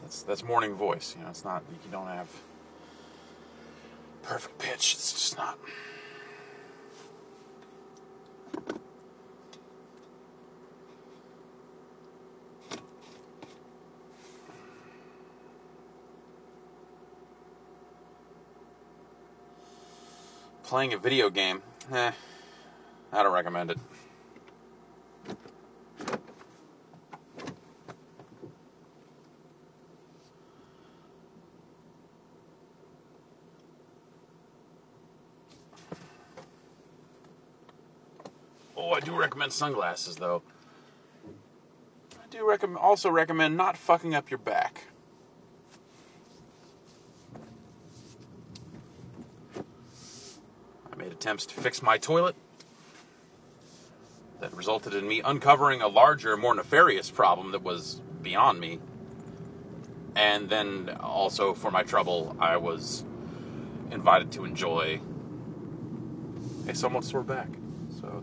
That's morning voice. It's not, you don't have perfect pitch. It's just not. Playing a video game, I don't recommend it. Oh, I do recommend sunglasses, though. I do also recommend not fucking up your back. I made attempts to fix my toilet that resulted in me uncovering a larger, more nefarious problem that was beyond me. And then also, for my trouble, I was invited to enjoy a somewhat sore back. So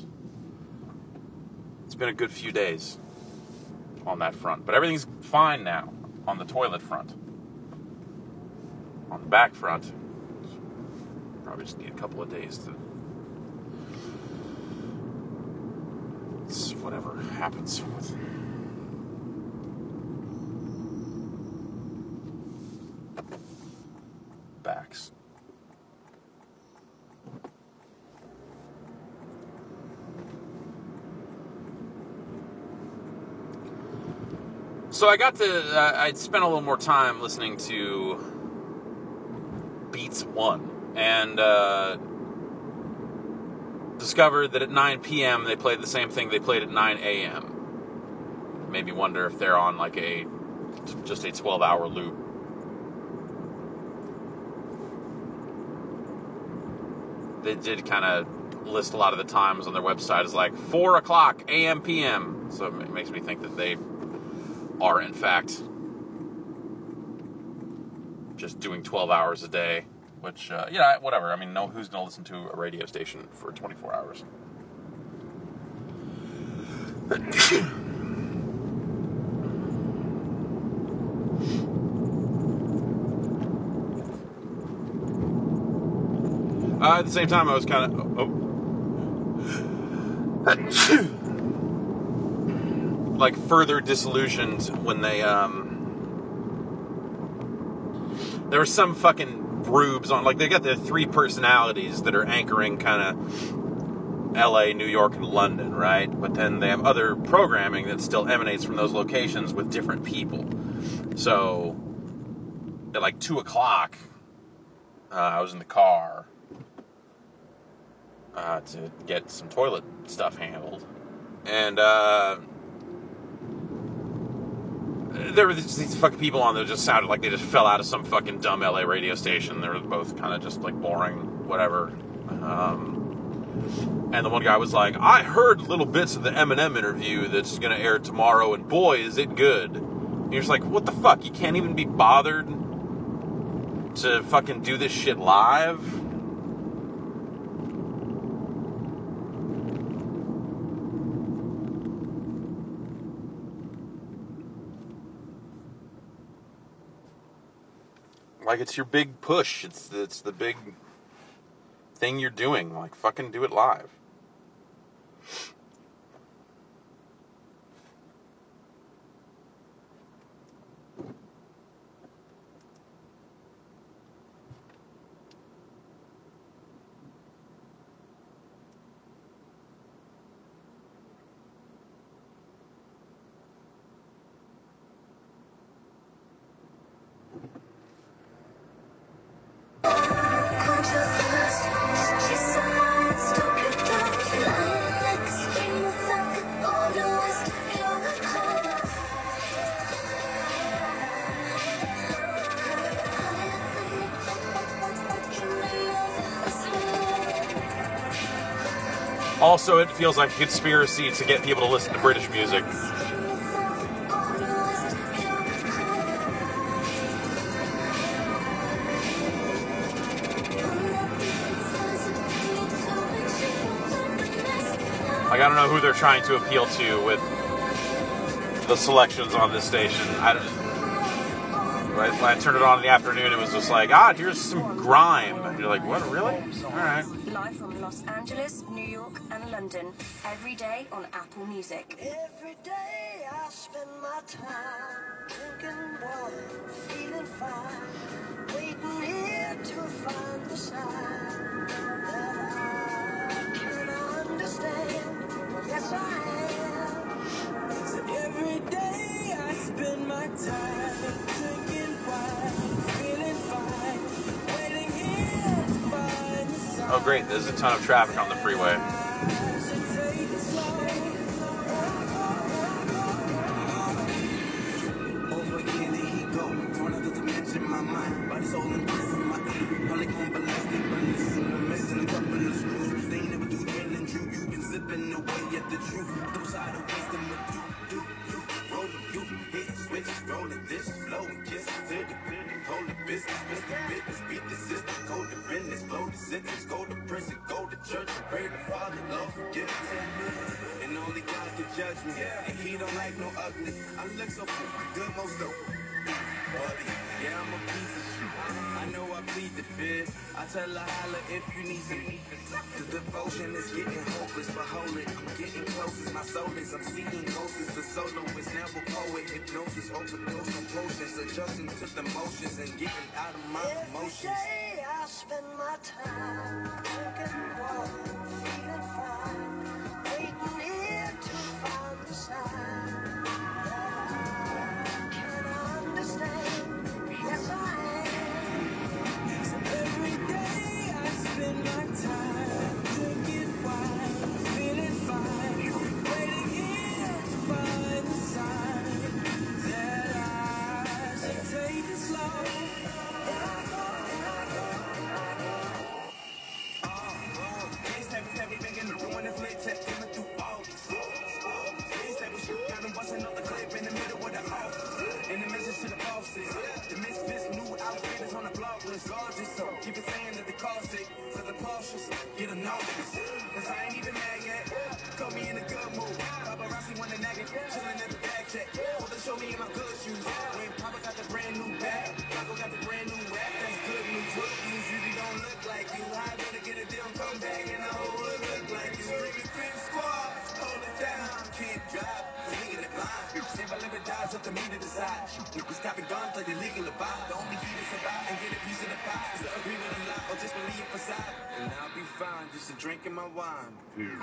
it's been a good few days on that front. But everything's fine now on the toilet front. On the back front, probably just need a couple of days to... It's whatever happens with... backs. So I spent a little more time listening to Beats One, and discovered that at 9 p.m. they played the same thing they played at 9 a.m. Made me wonder if they're on like just a 12-hour loop. They did kind of list a lot of the times on their website as like 4 o'clock a.m. p.m. So it makes me think that they are in fact just doing 12 hours a day, which, whatever. I mean, who's going to listen to a radio station for 24 hours? At the same time, I was kind of... like, further disillusioned when they, there were some fucking rubes on... Like, they got their three personalities that are anchoring kind of LA, New York, and London, right? But then they have other programming that still emanates from those locations with different people. So, at like 2 o'clock, I was in the car... to get some toilet stuff handled. And, there were these fucking people on there that just sounded like they just fell out of some fucking dumb LA radio station. They were both kind of just, like, boring, whatever. And the one guy was like, I heard little bits of the Eminem interview that's gonna air tomorrow, and boy, is it good. And you're just like, what the fuck? You can't even be bothered to fucking do this shit live? Like, it's your big push. It's the big thing you're doing. Like, fucking do it live. Also, it feels like a conspiracy to get people to listen to British music. Like, I don't know who they're trying to appeal to with the selections on this station. when I turned it on in the afternoon, it was just like, here's some grime. And you're like, what, really? All right. Live from Los Angeles, New York, and London, every day on Apple Music. Every day I spend my time drinking water, feeling fine, waiting here to find the sign that I can understand. Yes, I am. So every day I spend my time drinking wine, feeling fine, waiting here to find the sign. Oh, great. There's a ton of traffic on the freeway. Go to prison, go to church, and pray to Father, Lord, forgive me. And only God can judge me. And He don't like no ugly. I look so good, most dope. Buddy, yeah, I'm a piece of shit. I know I plead the fifth. I tell her holla if you need some. The devotion is getting hopeless, but hold it. I'm getting closest. My soul is, I'm seeing ghosts. The soloist, never poet. Hypnosis, overdose on potions. Adjusting to the motions and getting out of my emotions. Every day I spend my time drinking water, feeling fine, waiting here to find the sign that I can understand. Yes, I am. So every day I spend my time drinking wine, feeling fine, waiting here to find the sign that I should take it slow. The misfits, new outfit is on the blog list. Gorgeous, so keep it saying that the cost it. So the cautious, get a notice. Cause I ain't even mad yet. Caught me in a good mood. Paparazzi wanna nag it. Chillin' at the bag check. Want to show me in my good shoes. When Papa got the brand new bag, Paco got the brand new rap. That's good news. Good news usually don't look like you. I better get a deal, come back, and the whole hood look like you. Screaming Crip Squad, hold it down. Can't drive, legal it blind. If I live or die, it's up to me to decide. We stopping guns like illegal to buy. The only key to survive and get a piece of the pie is the agreement to lie or just believe facade. And I'll be fine, just a drink in my wine.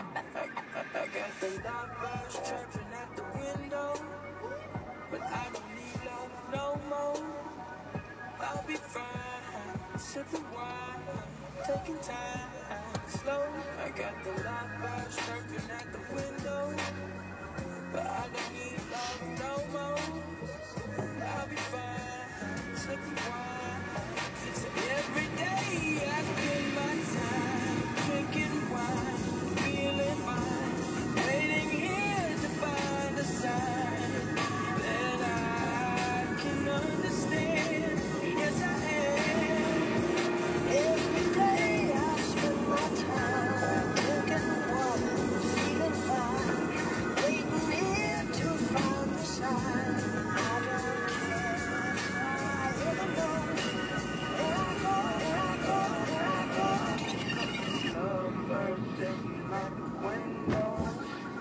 I got the lovebirds chirping at the window, but I don't need love no more. I'll be fine, sipping wine, taking time slow. I got the lovebirds chirping at the window, but I don't need love no more. I'll be fine, sipping wine. So every day I spend my time drinking wine, feeling fine, waiting here to find a sign that I can understand. Yes, I am. Every day I spend my time drinking water, feeling fine, waiting here to find the sign. I don't care if I ever know where I go, where I go, where I go. Lovebirds sitting at the window.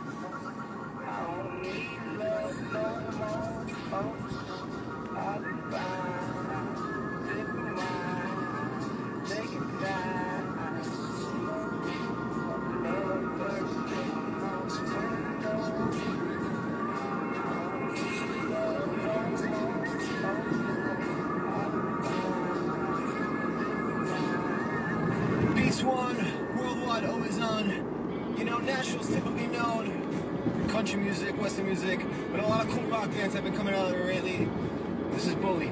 I don't need love no more, folks. I'll be fine, sipping wine, taking time slow. Lovebirds sitting out the window. Beats One, worldwide always on. You know, Nashville's typically known for country music, western music, but a lot of cool rock bands have been coming out of there lately. This is Bully.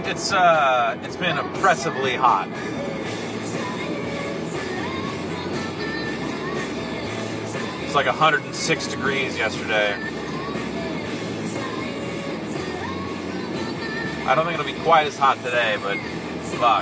It's been oppressively hot. It's like 106 degrees yesterday. I don't think it'll be quite as hot today, but fuck.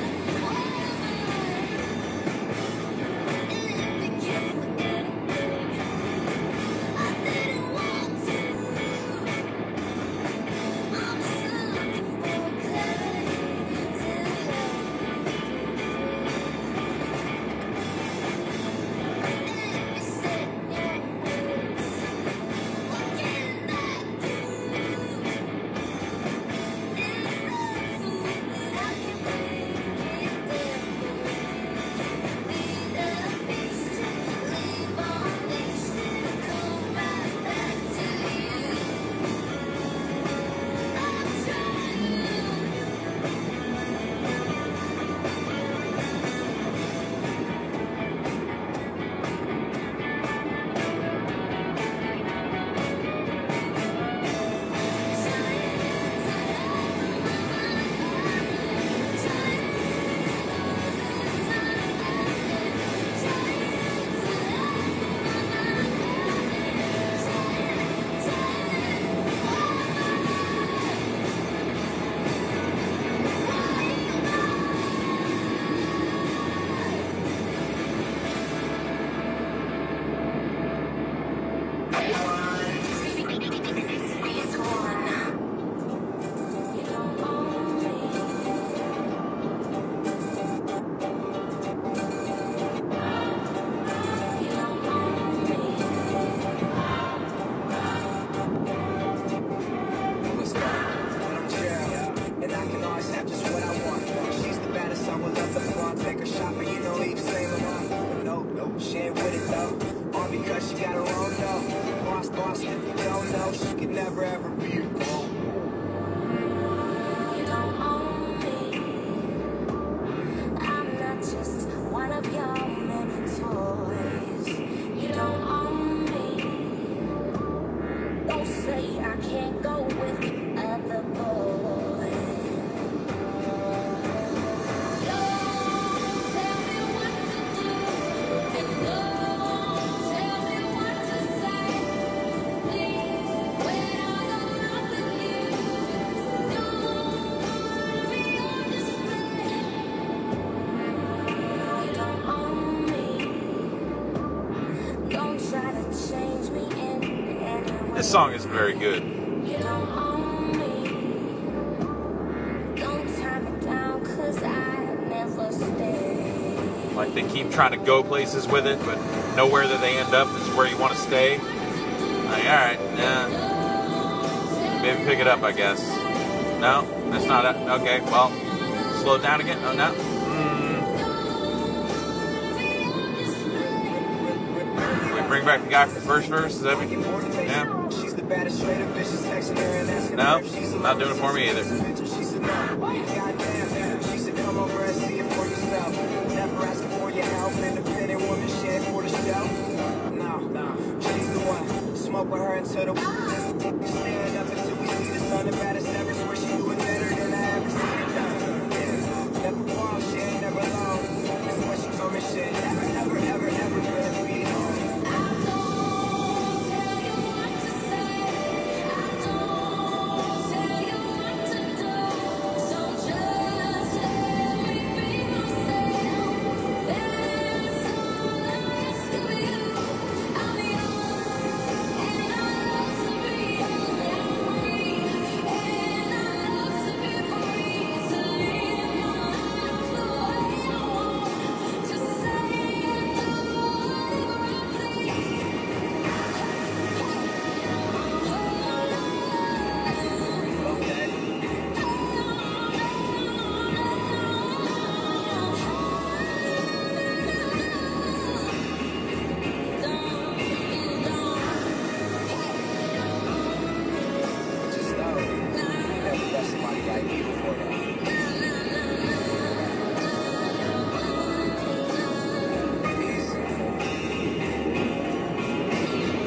This song isn't very good. Like, they keep trying to go places with it, but nowhere that they end up is where you want to stay. Like, alright, yeah. Maybe pick it up, I guess. No, that's not it. Okay, well, slow it down again. Oh, no. We bring back the guy from the first verse, is that what? Yeah. No, not doing it for me either. Smoke with her until the stand up until we see the sun. The baddest ever, swear she do it better than I ever seen it done. Never fall, she ain't never alone. That's what she told me, shit. Never, ever, ever gonna be home.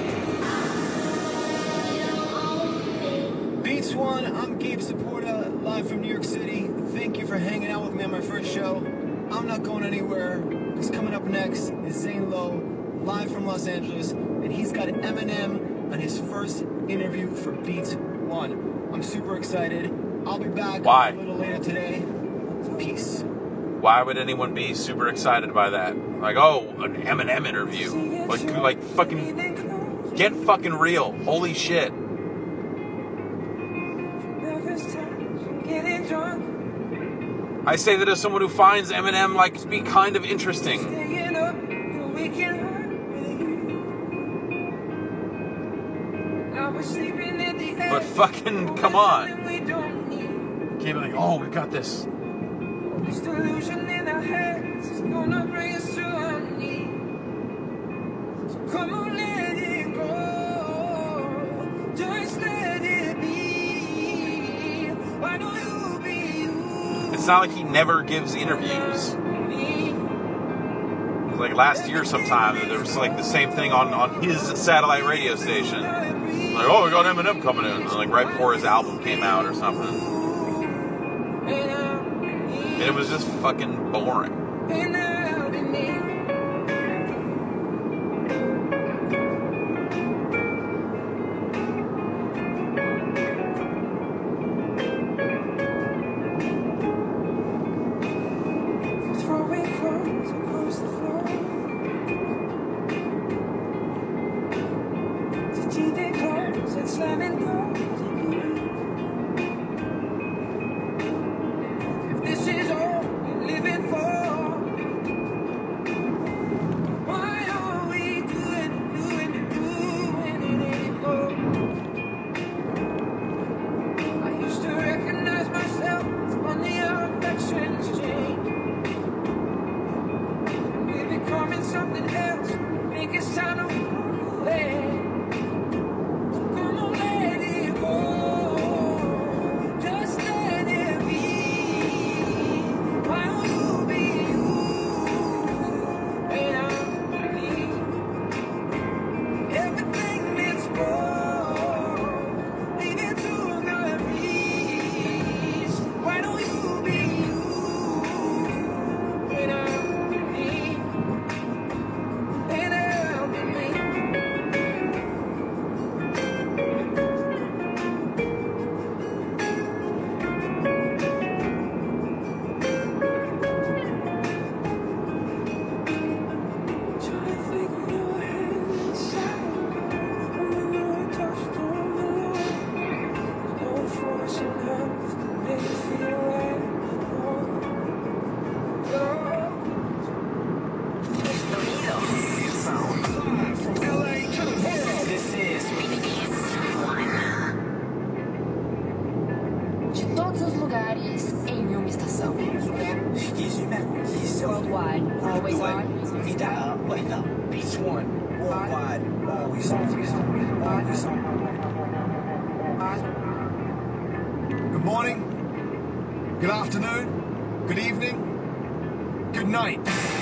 I'm Gabe Supporta. live from New York City. Thank you for hanging out with me on my first show. I'm not going anywhere. What's coming up next is Zane Lowe, live from Los Angeles, and he's got Eminem on his first interview for Beats One. I'm super excited. I'll be back Why? a little later today. Peace. Why would anyone be super excited by that? Like, oh, an Eminem interview. Like fucking, get fucking real. Holy shit. I say that as someone who finds Eminem, like, to be kind of interesting. But fucking, come on. Can't be like, oh, we got this. This delusion in our heads is gonna bring us to our knees. So come on, let it go. Just let it be. Why don't you be you? It's not like he never gives interviews. Like last year sometime, there was like the same thing on his satellite radio station. Like, oh, we got Eminem coming in. And like right before his album came out or something. And it was just fucking boring. Throwing clothes across the floor. Teething clothes and slamming doors. If this is all we're living for, why are we doing it anymore? I used to recognize myself on the affections change. We're becoming something else. I think it's time to walk away. So come on, let it go. Just let it be. Why don't you be you? And I'll be everything that's wrong. Leave it to memories. Why don't you be you? And I'll be me. And I'll be me. Trying to think of your hand inside. When you touched on the line, no force enough to make it feel right. From LA to the world, this is De todos os lugares em uma estação. Worldwide, always on. Beats One, worldwide, always on. Good morning, good afternoon, good evening, good night.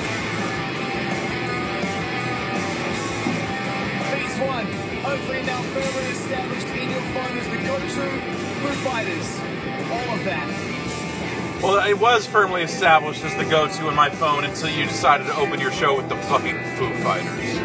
Beats One, hopefully now firmly established in your phone as the go-to Foo Fighters. All of that. Well, it was firmly established as the go-to in my phone until you decided to open your show with the fucking Foo Fighters.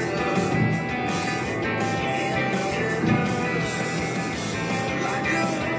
Like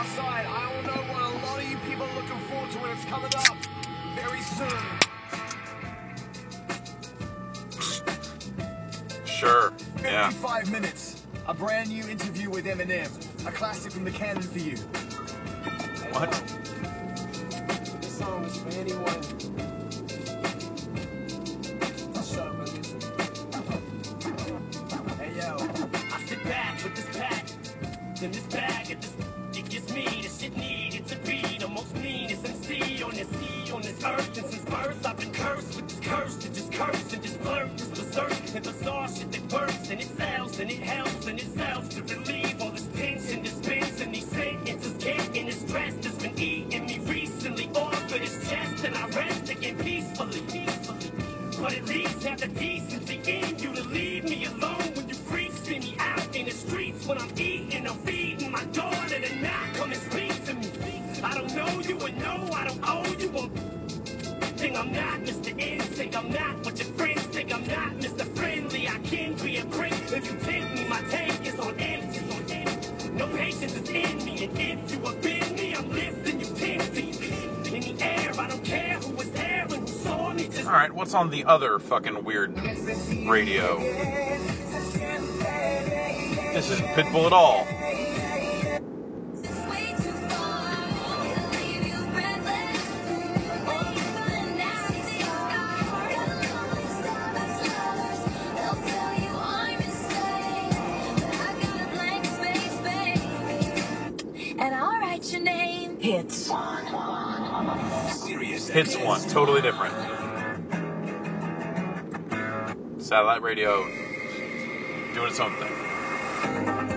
inside. I don't know what a lot of you people are looking forward to when it's coming up very soon. Sure. Yeah. 55 minutes. A brand new interview with Eminem. A classic from the canon for you. What? This song is for anyone. Shut up and listen. Hey yo. I sit back with this pack, then this bag, and this it gets me the shit needed to be the most meanest MC on this earth. And since birth, I've been cursed with this curse to just curse and just blurt, this berserk and bizarre shit that works and it sells and it helps and it sells to relieve all this tension, dispense and these sentences getting this stress that's been eating me recently off of this chest, and I rest again peacefully. But at least have the decency in you to leave me alone when you freaks see me out in the streets when I'm eating or feeding my daughter to not come and speak to me. I don't know you and no, I don't owe you one thing. I'm not Mr. Instinct, I'm not what your friends think. I'm not Mr. Friendly, I can be a prick if you take me. My tank is on empty. No patience is in me, and if you offend me, I'm lifting you 10 feet in the air. I don't care who was there and who saw me. Just All right, what's on the other fucking weird radio? This isn't Pitbull at all. And I'll write your name. Hits. Hits one, totally different. Satellite radio doing its own thing.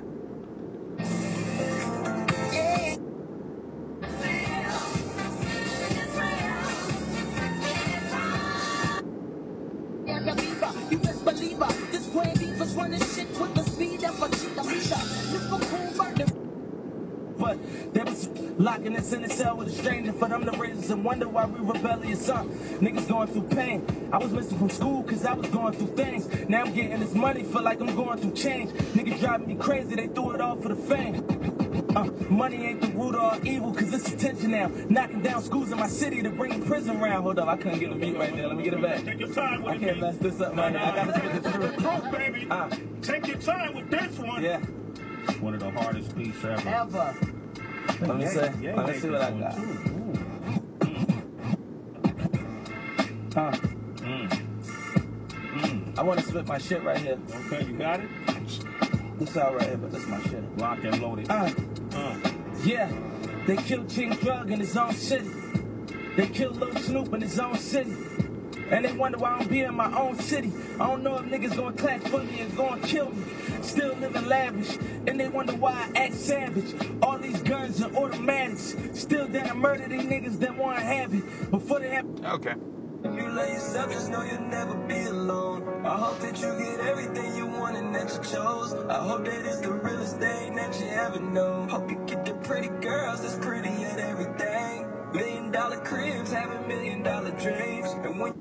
you best believe her. This Grand Diva's running shit with the speed of a cheetah. Liverpool murder. But there was locking us in a cell with a stranger for them to raise us and wonder why we rebellious son. Niggas going through pain. I was missing from school cause I was going through things. Now I'm getting this money, feel like I'm going through change. Niggas driving me crazy, they threw it all for the fame. Money ain't the root of all evil cause it's attention now. Knocking down schools in my city to bring the prison round. Hold up, I couldn't get a beat right there. Let me get it back. Take your time with I can't mess this up, man. I gotta switch it through. Proof, baby. Take your time with this one. Yeah. One of the hardest beats ever. Ever. Let me see. Let me see what I got. I want to spit my shit right here. Okay, you got it? This all right here, but this is my shit. Lock and loaded. Yeah, they killed King Drug in his own city. They killed Lil Snoop in his own city. And they wonder why I don't be in my own city. I don't know if niggas gonna clap for me and gonna kill me. Still living lavish, and they wonder why I act savage. All these guns and automatics. Still down to murder these niggas that wanna have it. Before they have... Okay. You love yourself, just know you'll never be alone. I hope that you get everything you want and that you chose. I hope that it's the realest thing that you ever know. Hope you get the pretty girls that's pretty at everything. $1 million cribs, having $1 million dreams. And when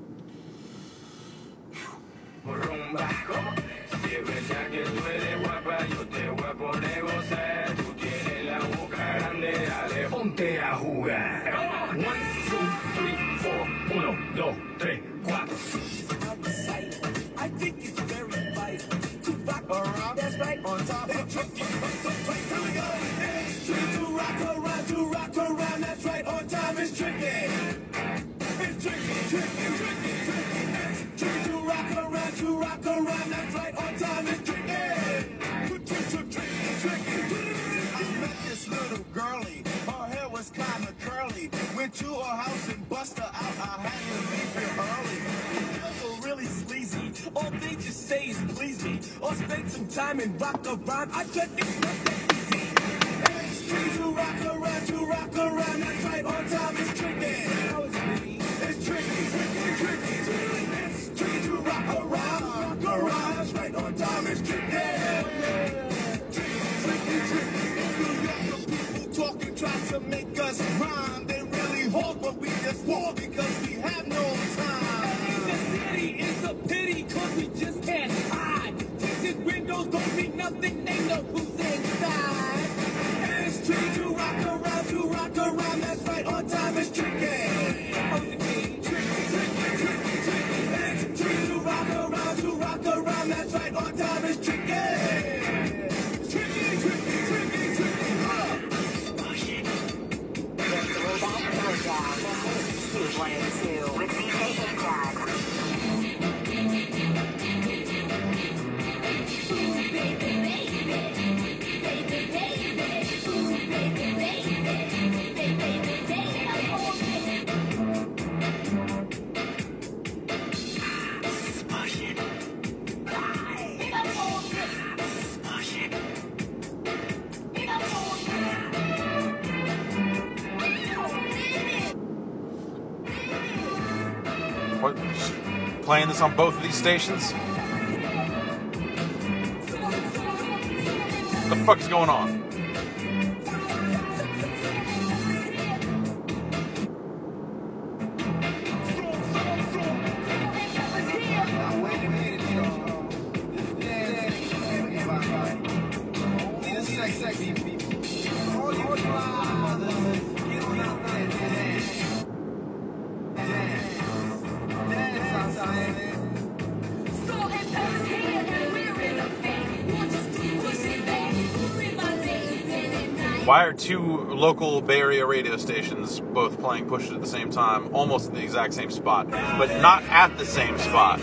Ponte a jugar. 1, 2, 3, 4. 1, 2, 3, 4. I think it's very vital to rock around. That's right, on top of tricky. Here we go. To rock around. That's right, on time is tricky. It's tricky. It's tricky to rock around. That's right, on time is tricky. I met this little girlie. Her hair was kinda curly. Went to her house and bust her out. I had to leave here early. Girls are really sleazy. All they just say is please me. Or spend some time and rock around. I just it's not that easy. It's tricky to rock around. That's right, on time is tricky. It's tricky. It's tricky to rock around. That's right, on time is tricky. Talking, trying to make us rhyme. They really hope, but we just walk because we have no time. In the city, it's a pity, cause we just can't hide. Tinted windows don't mean nothing, they know who's inside. And it's tricky to rock around. 2 with DJ Ajax. What? Playing this on both of these stations? What the fuck is going on? Why are two local Bay Area radio stations both playing Push It at the same time, almost in the exact same spot, but not at the same spot?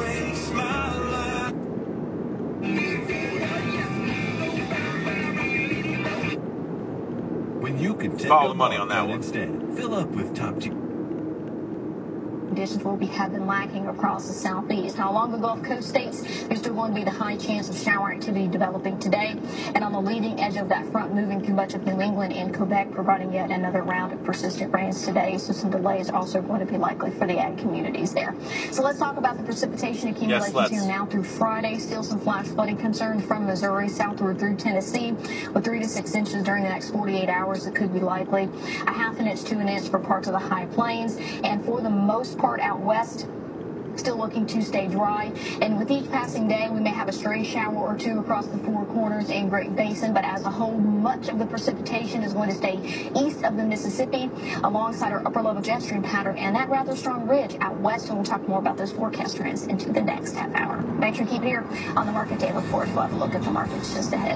When you can take Follow the money on that one. Instead, fill up with top tier. Conditions will have been lacking across the southeast. Now, along the Gulf Coast states, there's still going to be the high chance of shower activity developing today. And on the leading edge of that front, moving through much of New England and Quebec, providing yet another round of persistent rains today. So some delays are also going to be likely for the ag communities there. So let's talk about the precipitation accumulations here now through Friday. Still some flash flooding concerns from Missouri southward through Tennessee, with 3 to 6 inches during the next 48 hours. It could be likely a ½ inch to an inch for parts of the high plains. And for the most part out west, still looking to stay dry. And with each passing day, we may have a stray shower or two across the Four Corners and Great Basin, but as a whole, much of the precipitation is going to stay east of the Mississippi alongside our upper level jet stream pattern and that rather strong ridge out west. And we'll talk more about those forecast trends into the next half hour. Make sure you keep it here on the Market Daily Report. We'll have a look at the markets just ahead.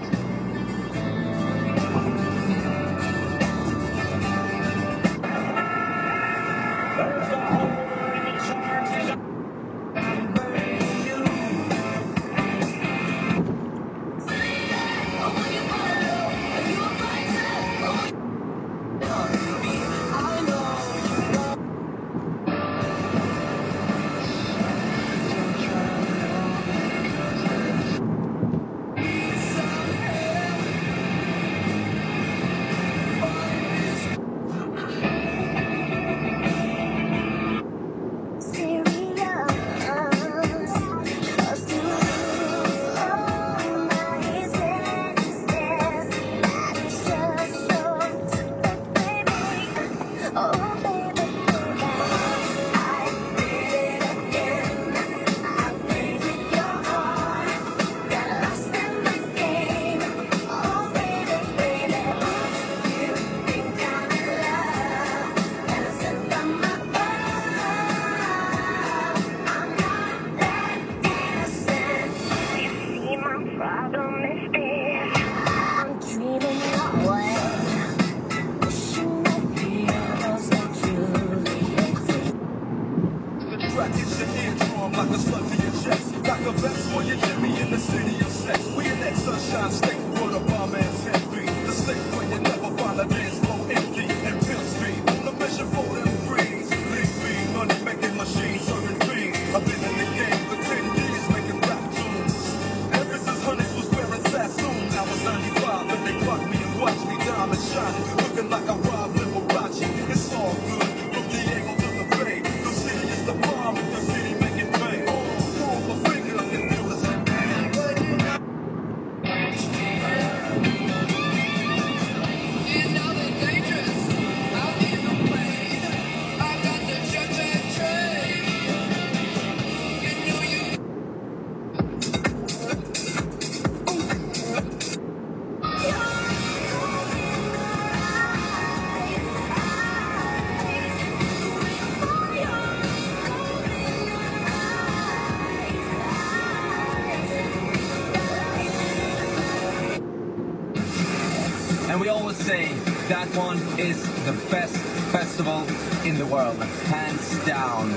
And we always say, that one is the best festival in the world, hands down.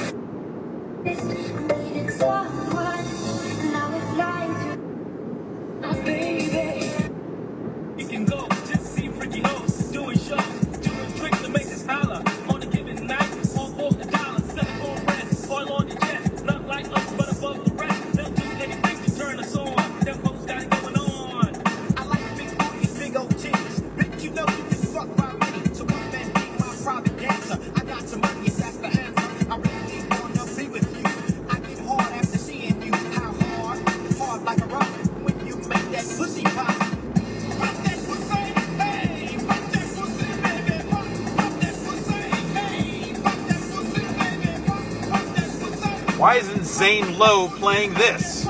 Baby, you can go just see freaky hoes doing shows, doing tricks to make us holler on a given night. All for $1, selling for rent, oil on the jet, not like us but above the rest. They'll do anything to turn us on. Them folks got it going on. I like big booties, big old titties. Bitch, you know you can fuck my money. So come and be my private dancer. I got some money, if that's the answer. I really wanna be with you. I get hard after seeing you. How hard? Hard like a rock. When you make that pussy pop. Pop that pussy, hey. Pop that pussy, baby. Pop that pussy, hey. Pop that pussy, baby. Pop that pussy. Why isn't Zane Lowe playing this?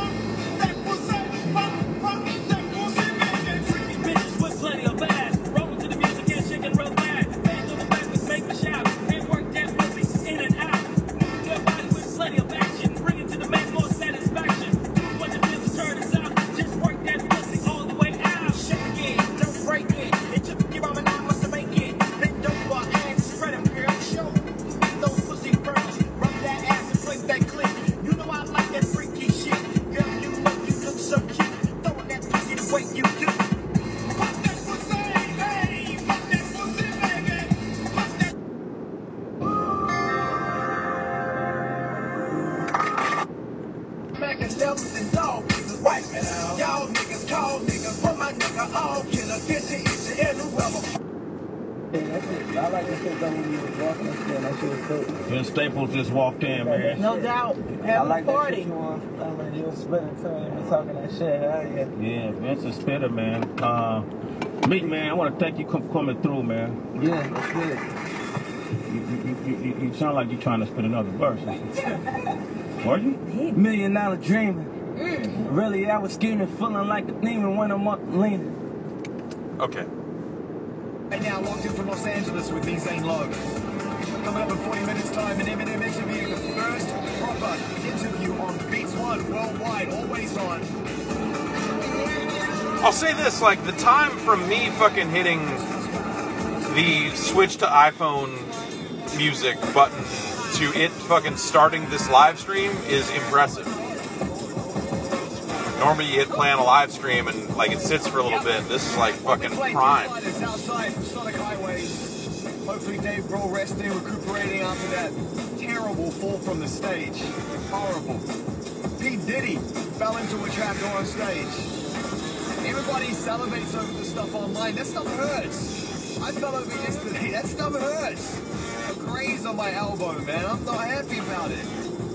Freaky bitches with plenty of ass, rolling to the music and shaking real bad. Hands on the back, let's make a shout and work that pussy in and out. Move your body with plenty of action, bring it to the max more satisfaction. Do what it feels to turn us out, just work that pussy all the way out. Shake it, don't break it. It took your mom and I must have make it. Bend over and spread them, girl. Show those pussy burns. Rub that ass and flip that clip. You know I like that freaky shit. Girl, you know you look so cute. Throwing that pussy the way you do. Pop that pussy, hey. Pop that pussy, baby. Pop that. Smacking devils and dog niggas, wipe it out. Y'all niggas call niggas, put my nigga all killer. Get to each and every level. I like the shit when you was walking and shit. That shit was dope. Vince Staples just walked in, man. No doubt. I Have like a party. that shit you on. I like you was spitting to him and talking that shit. Hell yeah. Yeah, Vince is spitter, man. Meek, man, I want to thank you for coming through, man. Yeah, that's good. You sound like you're trying to spit another verse. Were you? $1 million dreaming. Really, I was scheming, feeling like a demon when I'm up leaning. Okay. Right now, locked in from Los Angeles with me, Zane Lowe. Coming up in 40 minutes' time, an Eminem interview, the first proper interview on Beats One worldwide, always on. I'll say this, like, the time from me fucking hitting the switch to iPhone music button to it fucking starting this live stream is impressive. Normally you hit play on a live stream and like it sits for a little bit. This is like fucking prime. Outside from Sonic Highway. Hopefully Dave Grohl resting, recuperating after that terrible fall from the stage. Horrible. P. Diddy fell into a trapdoor on stage. Everybody salivates over the stuff online. That stuff hurts. I fell over yesterday. That stuff hurts. A graze on my elbow, man. I'm not happy about it.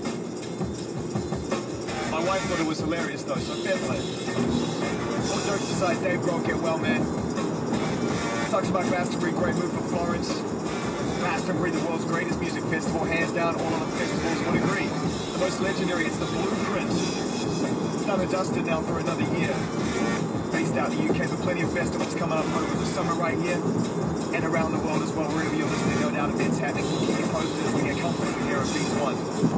My wife thought it was hilarious, though, so fair play. All jokes aside, Dave Grohl, get well, man. Talks about Glastonbury, great move for Florence. Glastonbury, the world's greatest music festival, hands down, all other festivals would agree. The most legendary, it's the Blueprint. It's done and dusted now for another year. Based out in the UK, but plenty of festivals coming up over the summer right here and around the world as well. Wherever you're listening, no doubt events happening. We'll keep you posted as we get comfortable here at Beats One.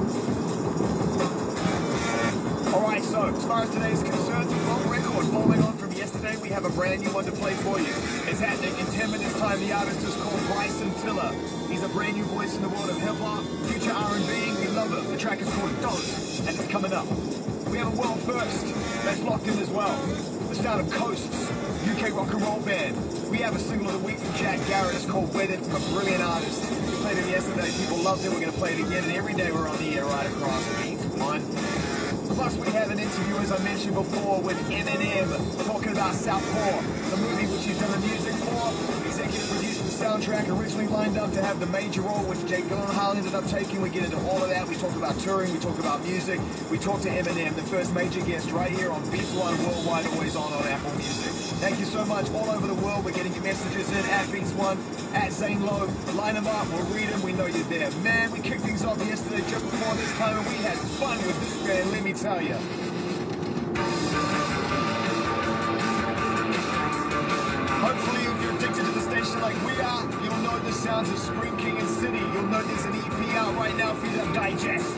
Alright, so as far as today is concerned, the world record following on from yesterday, we have a brand new one to play for you. It's happening in 10 minutes time. The artist is called Bryson Tiller. He's a brand new voice in the world of hip-hop, future R&B. We love him. The track is called Don't, and it's coming up. We have a world first that's locked in as well. The sound of Coasts, UK rock and roll band. We have a single of the week from Jack Garrett. It's called Wedded, from a brilliant artist. We played it yesterday. People loved it. We're going to play it again. And every day we're on the air right across Beats One. Plus, we have an interview, as I mentioned before, with Eminem, talking about Southpaw, the movie which he's done the music for. Executive producer of the soundtrack, originally lined up to have the major role, which Jake Gyllenhaal ended up taking. We get into all of that. We talk about touring, we talk about music. We talk to Eminem, the first major guest right here on Beats One Worldwide, always on Apple Music. Thank you so much. All over the world, we're getting your messages in at Beats One, at Zane Lowe. Line them up, we'll read them, we know you're there. Man, we kicked things off yesterday just before this time, and we had fun with this band, let me tell you. Hopefully, if you're addicted to the station like we are, you'll know the sounds of Scream King and City. You'll know there's an EP out right now for you to digest.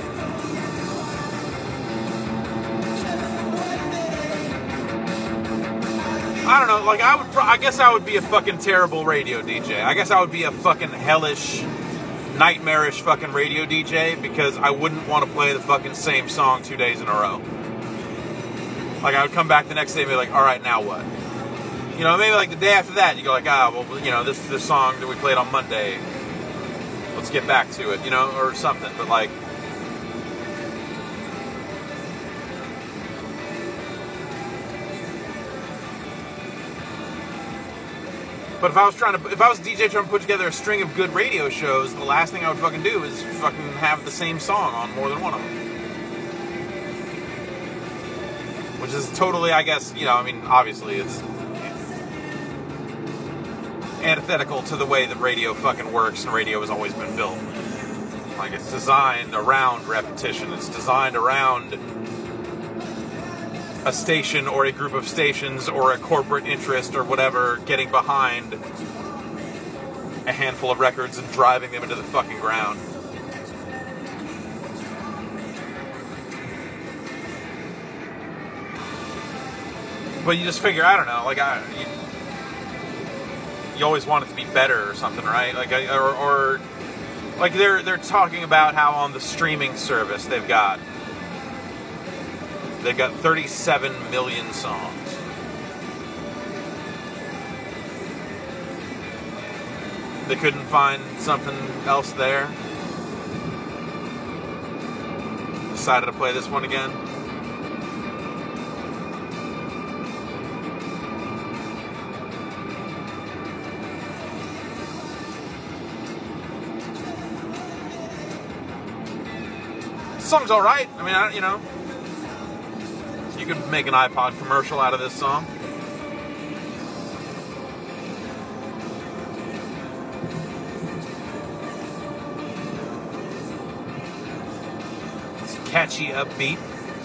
I don't know, like, I guess I would be a fucking terrible radio DJ. I guess I would be a fucking hellish, nightmarish fucking radio DJ because I wouldn't want to play the fucking same song 2 days in a row. Like, I would come back the next day and be like, alright, now what? You know, maybe like the day after that, you go like, well, you know, this song that we played on Monday, let's get back to it, you know, or something. But like, but if I was DJ trying to put together a string of good radio shows, the last thing I would fucking do is fucking have the same song on more than one of them. Which is totally, I guess, you know, I mean, obviously it's antithetical to the way that radio fucking works and radio has always been built. Like, it's designed around repetition. It's designed around a station or a group of stations or a corporate interest or whatever getting behind a handful of records and driving them into the fucking ground. But you just figure, I don't know, like, you always want it to be better or something, right? Like, or like they're talking about how on the streaming service they've got 37 million songs. They couldn't find something else there. Decided to play this one again. The song's alright. I mean, you know, you could make an iPod commercial out of this song. It's catchy, upbeat.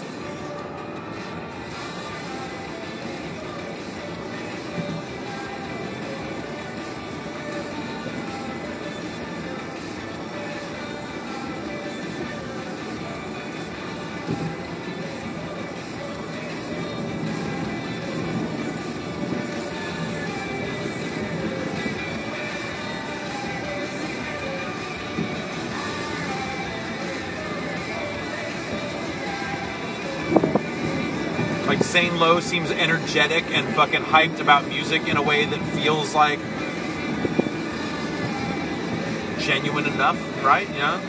Zane Lowe seems energetic and fucking hyped about music in a way that feels like genuine enough, right? Yeah.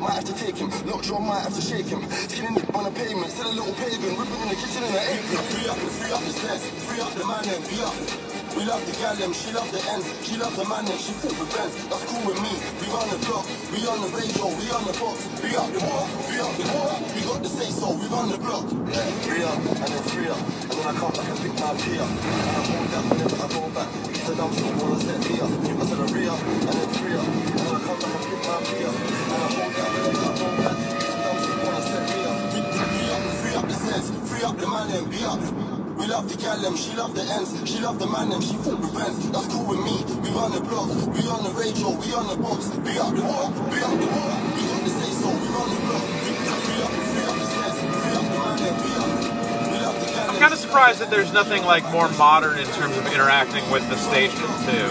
might have to take him. Lockjaw might have to shake him. Skinning it on the pavement, still a little pagan. Ripping in the kitchen in the apron. Free up the stairs, free up the man and be up. We love the gal, them, she love the ends. She love the man, and she fit with friends. That's cool with me. We on the block, we on the radio, we on the box. We up the war, we up the war. We got the say so, we on the block. Yeah, free up, and then free up. And then I come back and pick my pee up. And I hold that whenever I go back. It's a dumb shit, wanna set me up. I said a re up, and then free up. And then I come back and pick my pee up. And I hold that whenever I go back. It's a dumb shit, wanna set me up. Free up the stairs, free up the man and be up. We love the gal, them, she love the ends. She love the man, them, she fit with friends. That's cool with me. We on the block, we on the radio, we on the box. Be up the war, be up the war. We got the say so, we on the block. Free up the stairs, free up the man and be up. We love the gal. I'm kind of surprised that there's nothing like more modern in terms of interacting with the station too.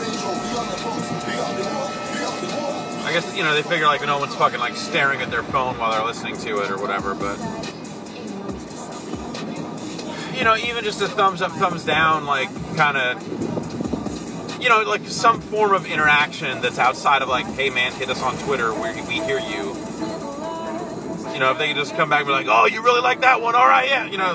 I guess, you know, they figure like no one's fucking like staring at their phone while they're listening to it or whatever, but you know, even just a thumbs up, thumbs down, like kind of, you know, like some form of interaction that's outside of like, hey man, hit us on Twitter, we hear you. You know, if they could just come back and be like, oh, you really like that one? All right, yeah. You know,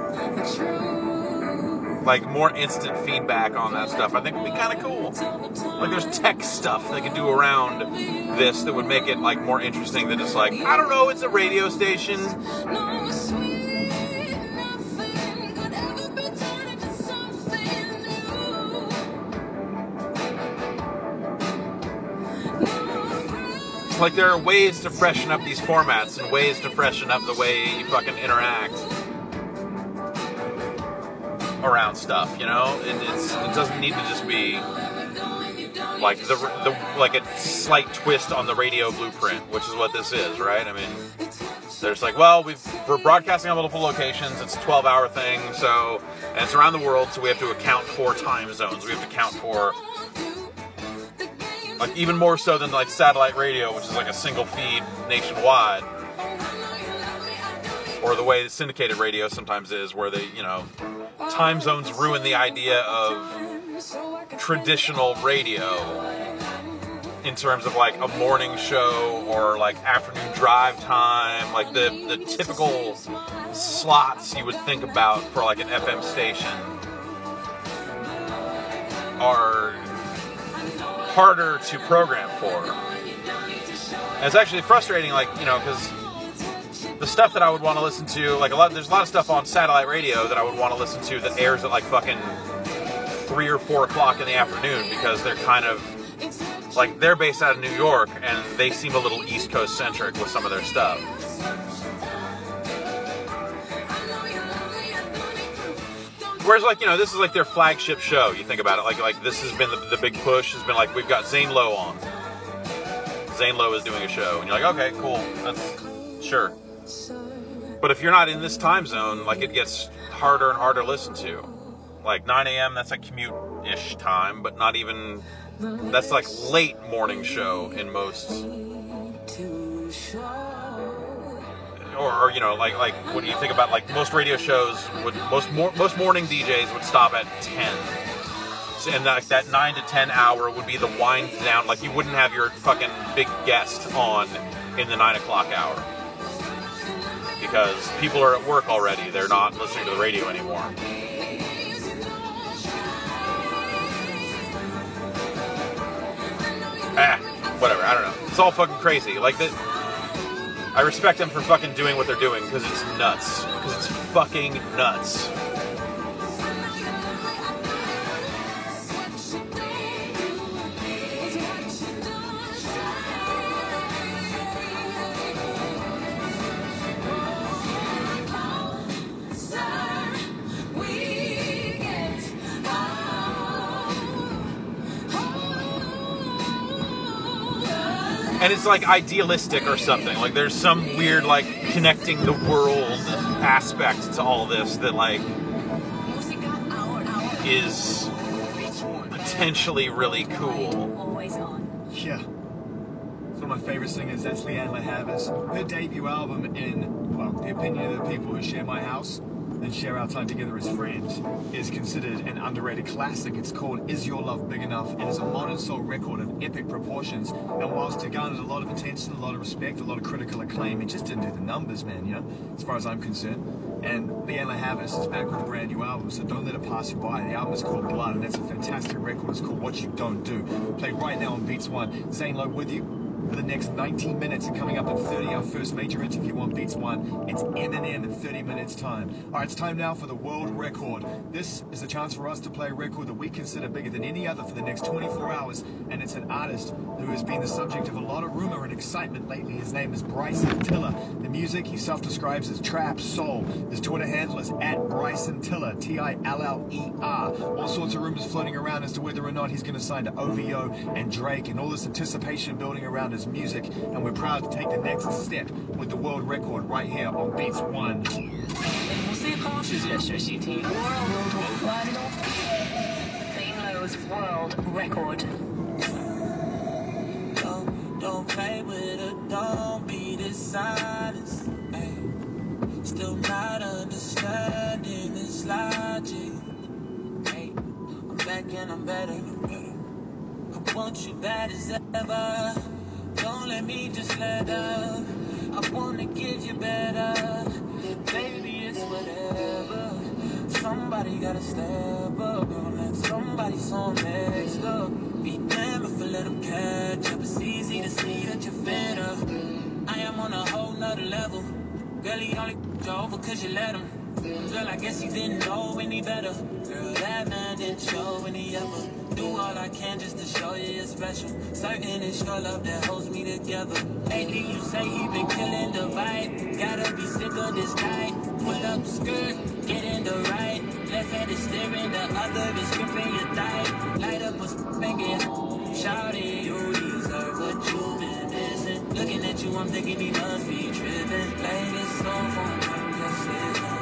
like more instant feedback on that stuff, I think would be kind of cool. Like there's tech stuff they could do around this that would make it like more interesting than just like, I don't know, it's a radio station. Like there are ways to freshen up these formats and ways to freshen up the way you fucking interact around stuff, you know? It doesn't need to just be like the like a slight twist on the radio blueprint, which is what this is, right? I mean, there's like, well, we're broadcasting on multiple locations, it's a 12-hour thing, so, and it's around the world, so we have to account for time zones, we have to account for like even more so than like satellite radio, which is like a single feed nationwide, or the way syndicated radio sometimes is, where they, you know, time zones ruin the idea of traditional radio in terms of like a morning show or like afternoon drive time, like the typical slots you would think about for like an FM station are harder to program for. And it's actually frustrating, like, you know, because the stuff that I would want to listen to, like there's a lot of stuff on satellite radio that I would want to listen to that airs at like fucking 3 or 4 o'clock in the afternoon, because they're kind of like, they're based out of New York and they seem a little East Coast centric with some of their stuff. Whereas, like, you know, this is like their flagship show. You think about it, like this has been the big push. Has been like, we've got Zane Lowe on. Zane Lowe is doing a show, and you're like, okay, cool, that's sure. But if you're not in this time zone, like, it gets harder and harder to listen to. Like 9 a.m., that's like commute-ish time, but not even. That's like late morning show in most. Or you know, like when you think about like most radio shows, would most morning DJs would stop at 10, and like that 9 to 10 hour would be the wind down. Like you wouldn't have your fucking big guest on in the 9 o'clock hour because people are at work already. They're not listening to the radio anymore. Whatever. I don't know. It's all fucking crazy. Like that. I respect them for fucking doing what they're doing, because it's nuts. Because it's fucking nuts. And it's like idealistic or something. Like there's some weird like connecting the world aspect to all this that like is potentially really cool. Yeah. One of my favorite singers, Leslie Ann LaHavis. Her debut album, in, well, the opinion of the people who share my house, than share our time together as friends, is considered an underrated classic. It's called Is Your Love Big Enough? It is a modern soul record of epic proportions, and whilst it garnered a lot of attention, a lot of respect, a lot of critical acclaim, it just didn't do the numbers, man, you know, as far as I'm concerned. And Leanne LaHavis is back with a brand new album, so don't let it pass you by. The album is called Blood, and that's a fantastic record. It's called What You Don't Do. Played right now on Beats One. Zane Lowe with you for the next 19 minutes, and coming up in 30, our first major interview on Beats One. It's Eminem in 30 minutes time. All right, it's time now for the world record. This is a chance for us to play a record that we consider bigger than any other for the next 24 hours, and it's an artist who has been the subject of a lot of rumor and excitement lately. His name is Bryson Tiller. The music he self-describes as trap soul. His Twitter handle is @BrysonTiller, T-I-L-L-E-R. All sorts of rumors floating around as to whether or not he's going to sign to OVO and Drake, and all this anticipation building around his music, and we're proud to take the next step with the world record right here on Beats One. 最高世界学习题 World Zane Lowe's World Record. Don't play with her, don't be dishonest. Ay. Still not understanding this logic. Ay. I'm back and I'm better. I want you bad as ever. Don't let me just let up. I wanna give you better. Baby, it's whatever. Somebody gotta step up. Don't let somebody so next up. Be damned if I let them catch up. It's easy to see that you're fed up. I am on a whole nother level. Girl, he only over cause you let him. Girl, I guess he didn't know any better. Girl, that man didn't show any ever. Do all I can just to show you you're special. Certain it's your love that holds me together. Lately you say he been killing the vibe. Gotta be sick of this guy. Pull up skirt, get in the right. Left hand is steering, the other is gripping your thigh. Light up a and get shouty. You deserve what you've been missing. Looking at you, I'm thinking he must be tripping. Play this song for him, just listen.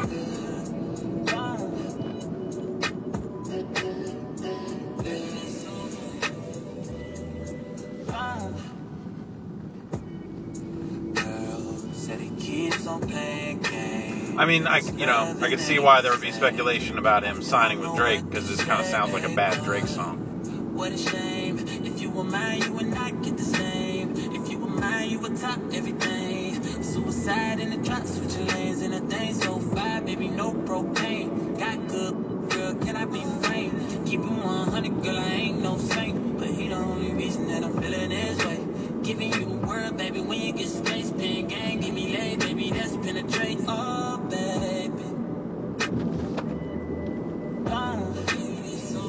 I mean, I can see why there would be speculation about him signing with Drake, because this kind of sounds like a bad Drake song. What a shame. If you were mine, you would not get the same. If you were mine, you would top everything. Suicide in the drop, switching lanes in a thing. So far, baby, no propane. Got good, girl, can I be frank? Keep it 100, girl, I ain't no saint. But he the only reason that I'm feeling this way. Giving you the word, baby, when you get space. Pin gang, give me lay, baby, that's penetrate. Oh, baby. Oh, baby, so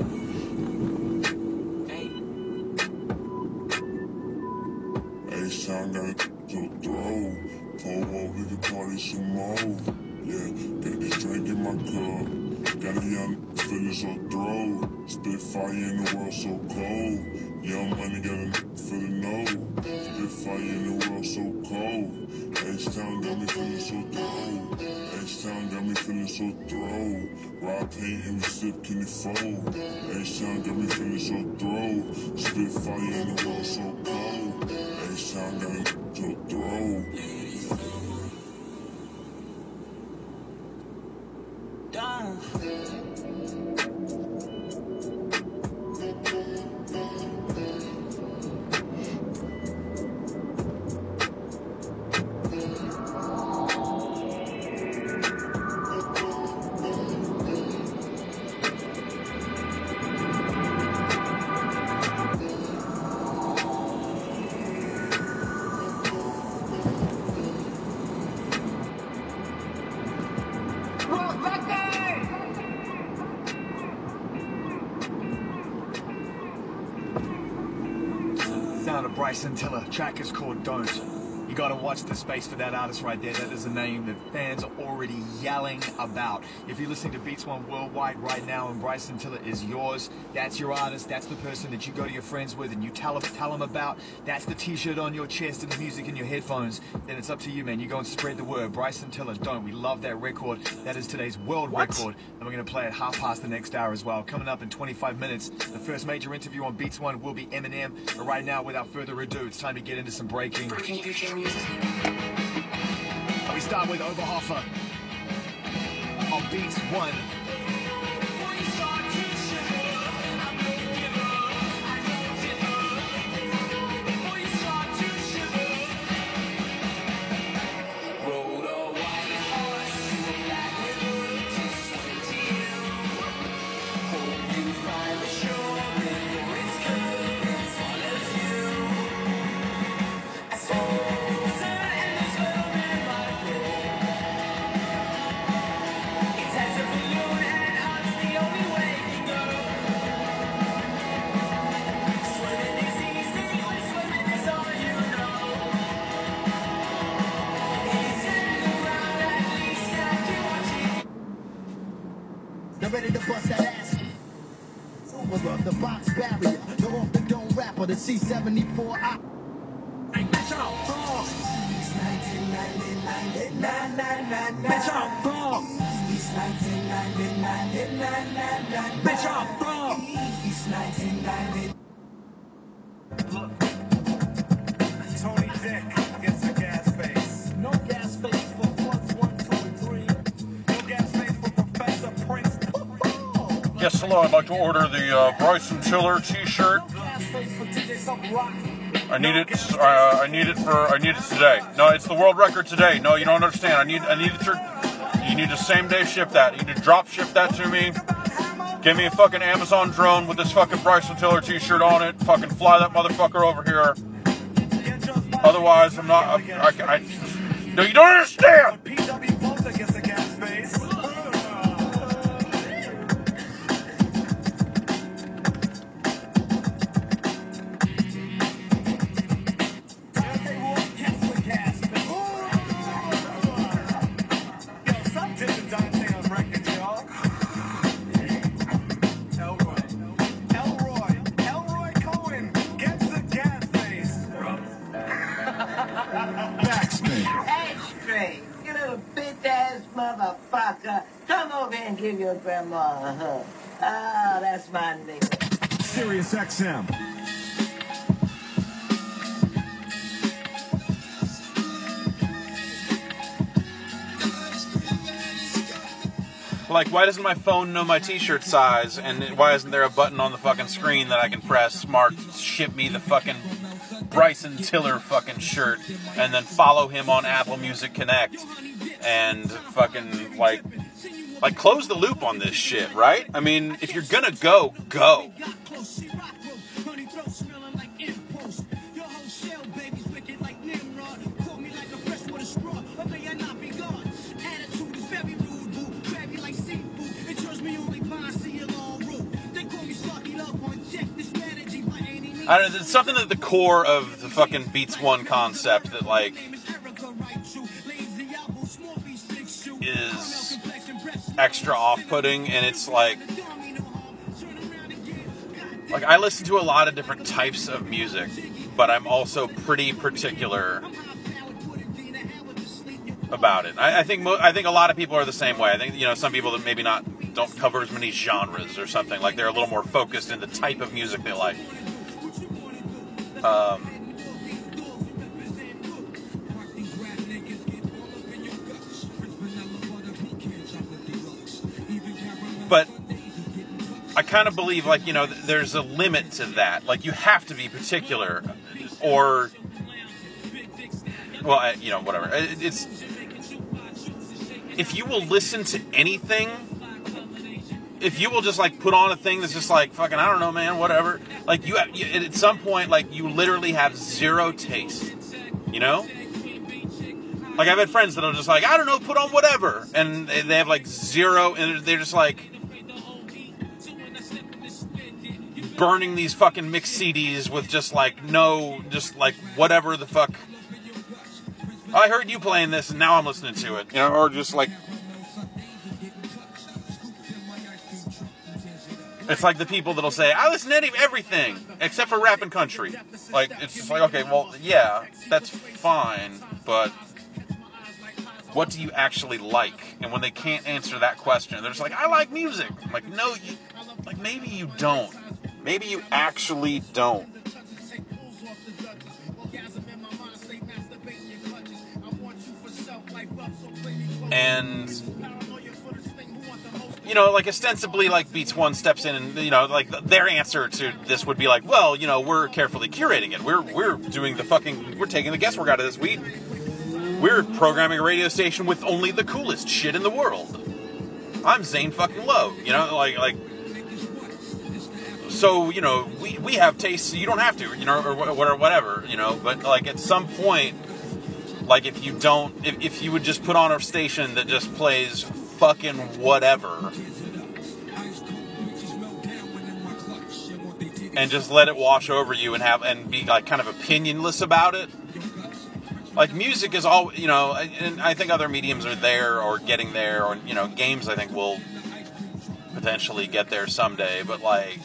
hey. H-Town got it to throw. Pull up, we can party some more. Yeah, got this drink in my cup. Got a young feeling so throw. Spit fire in the world so cold. Young money got a feeling no. Spit fire in the world so cold. H-Town got me feeling so throw. H-Town got me feeling so throw. Rob paint him sip, can it fold? H-Town got me feeling so throw. Spit fire in the world so cold. H-Town got me so throw. Down. Bryson Tiller. Track is called Don't. You gotta watch the space for that artist right there. That is a name that fans are already yelling about. If you're listening to Beats One worldwide right now and Bryson Tiller is yours, that's your artist, that's the person that you go to your friends with and you tell them about, that's the t-shirt on your chest and the music in your headphones, then it's up to you, man. You go and spread the word. Bryson Tiller, Don't. We love that record. That is today's world record. And we're gonna play it half past the next hour as well. Coming up in 25 minutes, the first major interview on Beats One will be Eminem. But right now, without further ado, it's time to get into some breaking. We start with Oberhofer. called Beats One. They're ready to bust that ass. Over the box barrier. They're off the dome rapper, the C-74. Bitch, Tony Dick gets a gas face. No gas face for plugs 1, 2, and 3. No gas face for Professor Prince. Yes, hello. I'd like to order the Bryson Tiller T-shirt. I need it. I need it today. No, it's the world record today. No, you don't understand. I need it. You need to same day ship that. You need to drop ship that to me. Give me a fucking Amazon drone with this fucking Bryson Tiller T-shirt on it. Fucking fly that motherfucker over here. Otherwise, I'm not. No, you don't understand. Motherfucker, come over here and give your grandma a hug. Ah, that's my nigga. Sirius XM. Like, why doesn't my phone know my T-shirt size? And why isn't there a button on the fucking screen that I can press? Smart, ship me the fucking Bryson Tiller fucking shirt, and then follow him on Apple Music Connect, and fucking like close the loop on this shit, right? I mean, if you're gonna go, go. I don't know, it's something at the core of the fucking Beats One concept that, like, is extra off-putting, and it's like I listen to a lot of different types of music, but I'm also pretty particular about it. I think a lot of people are the same way. I think, you know, some people that maybe don't cover as many genres or something, like they're a little more focused in the type of music they like. But I kind of believe, like, you know, there's a limit to that. Like, you have to be particular, or, well, you know, whatever. It's, if you will listen to anything, if you will just, like, put on a thing that's just like, fucking, I don't know, man, whatever. Like, you at some point, like, you literally have zero taste, you know? Like, I've had friends that are just like, I don't know, put on whatever. And they have, like, zero, and they're just like burning these fucking mixed CDs with just, like, no, just, like, whatever the fuck. I heard you playing this, and now I'm listening to it. You know, or just, like, it's like the people that'll say, I listen to everything, except for rap and country. Like, it's just like, okay, well, yeah, that's fine, but what do you actually like? And when they can't answer that question, they're just like, I like music. I'm like, no, like, maybe you don't. Maybe you actually don't. And you know, like ostensibly, like Beats One steps in, and you know, like their answer to this would be like, well, you know, we're carefully curating it. We're doing we're taking the guesswork out of this. We're programming a radio station with only the coolest shit in the world. I'm Zane fucking Lowe, you know, like. So, you know, we have tastes, you don't have to, you know, or whatever, you know, but like at some point, like if you would just put on a station that just plays fucking whatever and just let it wash over you and be like kind of opinionless about it. Like music is all, you know, and I think other mediums are there or getting there, or, you know, games I think will potentially get there someday, but like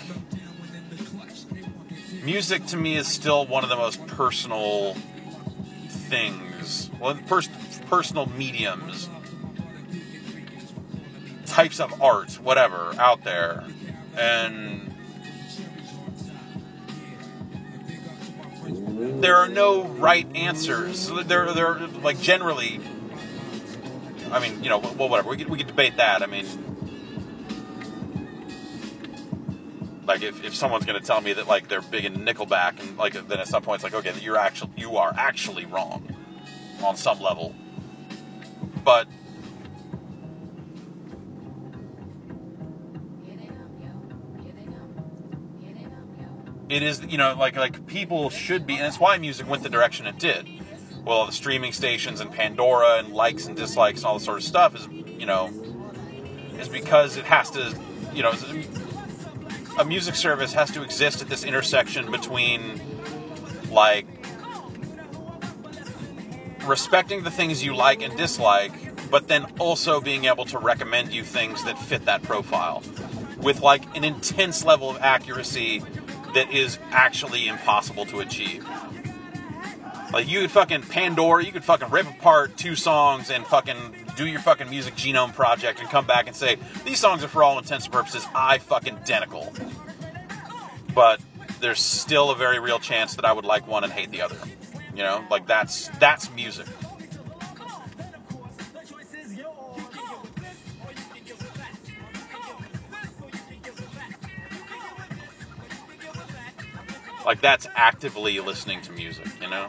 music to me is still one of the most personal things, personal mediums, types of art, whatever, out there. And there are no right answers. There like generally, I mean, you know, well, whatever, we could debate that. I mean, like if someone's going to tell me that like they're big into Nickelback, and like then at some point it's like, okay, you are actually wrong on some level. But it is, you know, like people should be, and it's why music went the direction it did. Well, the streaming stations and Pandora and likes and dislikes and all this sort of stuff is, you know, is because it has to, you know, a music service has to exist at this intersection between, like, respecting the things you like and dislike, but then also being able to recommend you things that fit that profile with, like, an intense level of accuracy that is actually impossible to achieve. Like, you could fucking Pandora, you could fucking rip apart 2 songs and fucking do your fucking music genome project and come back and say, these songs are for all intents and purposes fucking identical. But there's still a very real chance that I would like one and hate the other. You know, like that's music. Like that's actively listening to music, you know?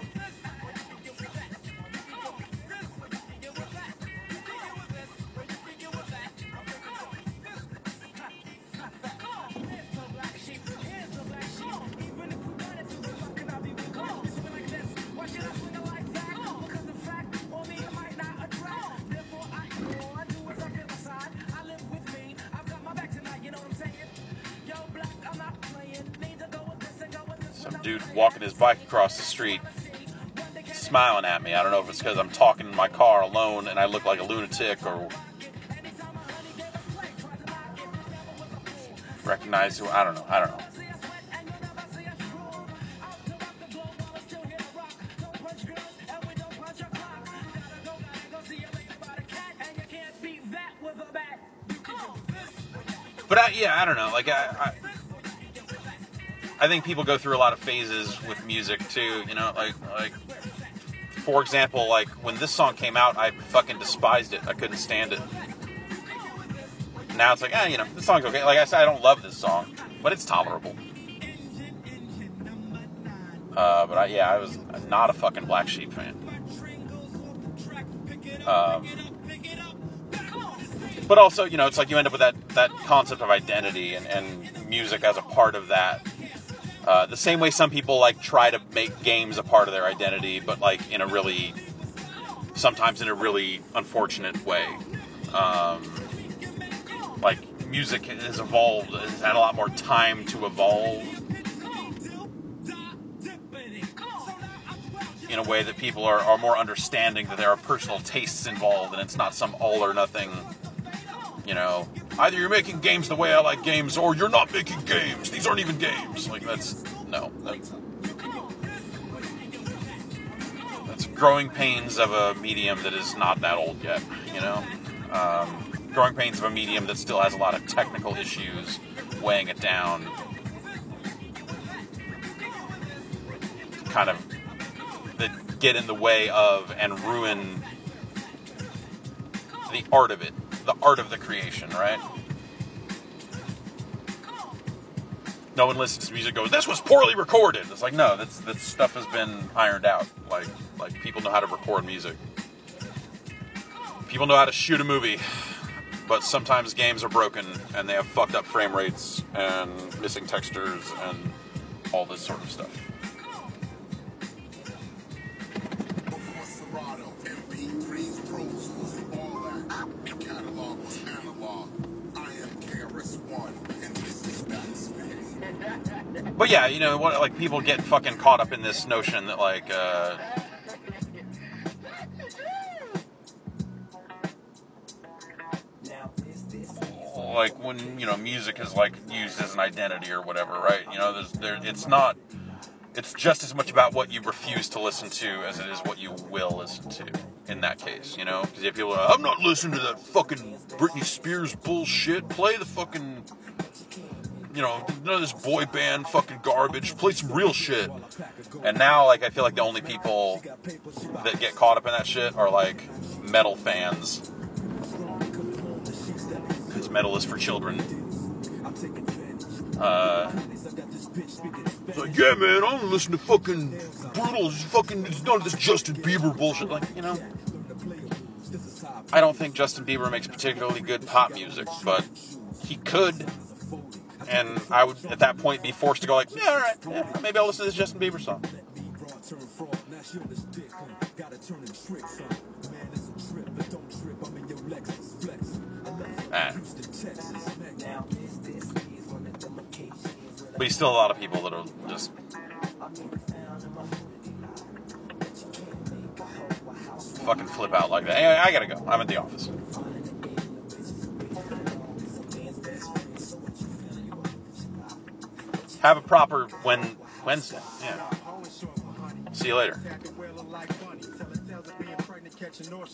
Dude walking his bike across the street, smiling at me. I don't know if it's because I'm talking in my car alone and I look like a lunatic, or recognize who. I don't know. But I don't know. Like I think people go through a lot of phases with music too, you know, like for example, like when this song came out, I fucking despised it. I couldn't stand it. Now it's like, you know, this song's okay. Like I said, I don't love this song, but it's tolerable. But I was not a fucking Black Sheep fan. But also, you know, it's like you end up with that concept of identity and music as a part of that. The same way some people like try to make games a part of their identity, but like sometimes in a really unfortunate way. Like music has evolved, has had a lot more time to evolve in a way that people are more understanding that there are personal tastes involved and it's not some all or nothing, you know, either you're making games the way I like games, or you're not making games. These aren't even games. Like, that's growing pains of a medium that is not that old yet, you know? Growing pains of a medium that still has a lot of technical issues weighing it down. Kind of that get in the way of and ruin the art of it. The art of the creation, right? no one listens to music and goes, this was poorly recorded. It's like, no, that stuff has been ironed out. Like people know how to record music. People know how to shoot a movie, but sometimes games are broken and they have fucked up frame rates and missing textures and all this sort of stuff. But yeah, you know, what, like, people get fucking caught up in this notion that, like, when, you know, music is, like, used as an identity or whatever, right? You know, it's just as much about what you refuse to listen to as it is what you will listen to in that case, you know? Because if people are like, I'm not listening to that fucking Britney Spears bullshit, play the fucking... You know, none of this boy band fucking garbage. Play some real shit. And now, like, I feel like the only people that get caught up in that shit are, like, metal fans. Because metal is for children. It's like, yeah, man, I don't listen to fucking brutal, it's none of this Justin Bieber bullshit. Like, you know, I don't think Justin Bieber makes particularly good pop music, but he could. And I would, at that point, be forced to go like, yeah, all right, yeah, maybe I'll listen to this Justin Bieber song. But he's still a lot of people that are just... fucking flip out like that. Anyway, I gotta go. I'm at the office. Have a proper Wednesday. Yeah. See you later.